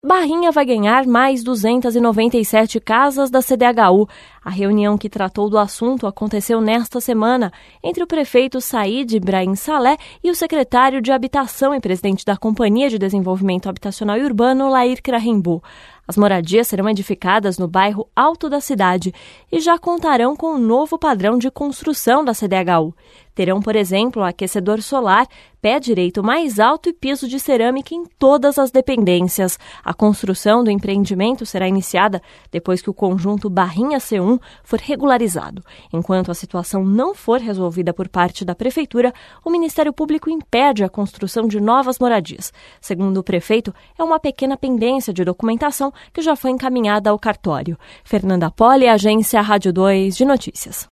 Barrinha vai ganhar mais 297 casas da CDHU. A reunião que tratou do assunto aconteceu nesta semana entre o prefeito Said Ibrahim Saleh e o secretário de Habitação e presidente da Companhia de Desenvolvimento Habitacional e Urbano, Lair Krahimbu. As moradias serão edificadas no bairro Alto da cidade e já contarão com um novo padrão de construção da CDHU. Terão, por exemplo, aquecedor solar, pé direito mais alto e piso de cerâmica em todas as dependências. A construção do empreendimento será iniciada depois que o conjunto Barrinha C1 for regularizado. Enquanto a situação não for resolvida por parte da Prefeitura, o Ministério Público impede a construção de novas moradias. Segundo o prefeito, é uma pequena pendência de documentação que já foi encaminhada ao cartório. Fernanda Poli, Agência Rádio 2 de Notícias.